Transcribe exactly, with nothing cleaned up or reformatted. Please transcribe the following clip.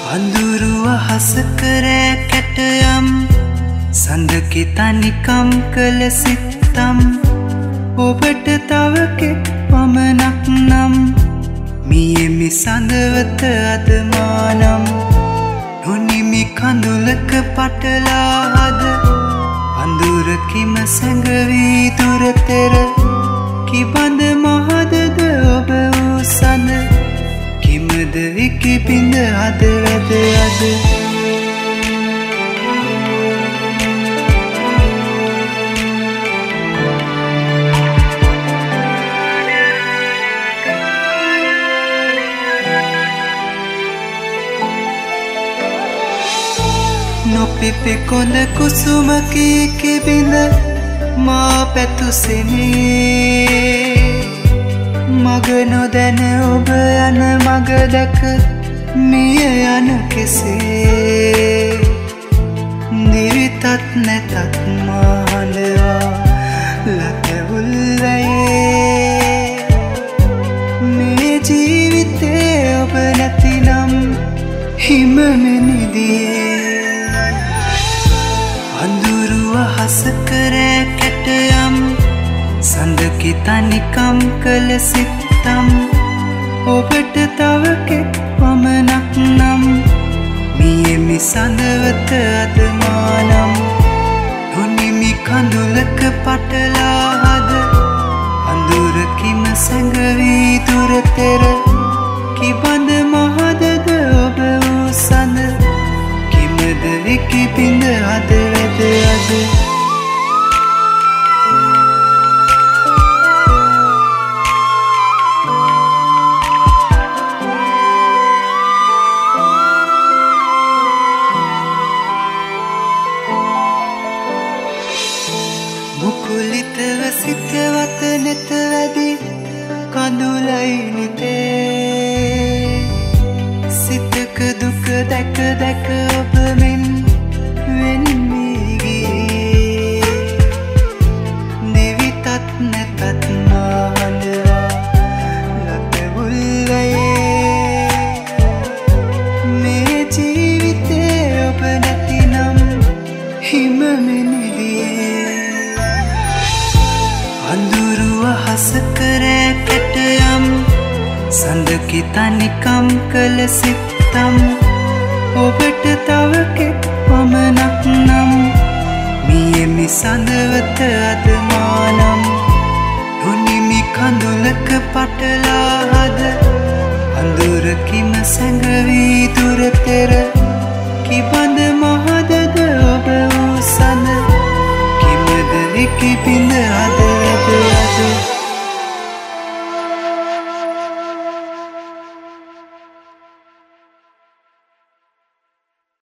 අඳුරු අහස කරෑ කැටයම් සඳකි තනිකම් කළ සිත්තම් ඔබට තව කෙක් පමණක් නම් මියෙමි සඳවත අදමානම් නොනිමි කඳුලක පටලා අද අඳුරකිම සැඟවී දුරතෙර කිබඳ මහදද ඔබ වූ සඳ කිමද විකි පිඳ අද වැද අද නොපිපි කොඳ කුසුමකි කිබිඳ මා පැතුසෙනේ මග නොදැන ඔබ යන මග දැක මිය යන කෙසේ දිවිතත් නැතත් මහඬවා ලතවුල්ලයේ මේ ජීවිතේ ඔබ නැතිනම් හිමමෙනිදියේ අඳුරු අහස කරෑ කැටයම් සඳකි තනිකම් කළ සිත්තම් ඔබට තව කෙක් පමණක් නම් මියෙමි සඳවත අදමානම් නොනිමි කඳුලක පටලා අද අඳුරකිම සැඟවී දුරතෙර කිබඳ මහදද ඔබ වූ සඳ කිමද විකි පිඳ අද වැද අද මුකුලිතව සිතවත නෙත වැදි කඳුලයි නිතේ සිතක දුක දැක දැක ඔබ මෙන් වෙන්වී ගියේ දිවිතත් නැතත් මහඬවා ලතවුල්ලයේ මේ ජීවිතේ ඔබ නැතිනම් හිමමෙනිදියේ අඳුරු අහස කරෑ කැටයම් සඳකි තනිකම් කළ සිත්තම් ඔබට තව කෙක් පමණක් නම් මියෙමි සඳවත අදමානම් නොනිමි කඳුලක පටලා අද අඳුරකිම සැඟවී දුරතෙර කිබඳ මහදද ඔබ වූ සඳ කිමද විකි පිඳ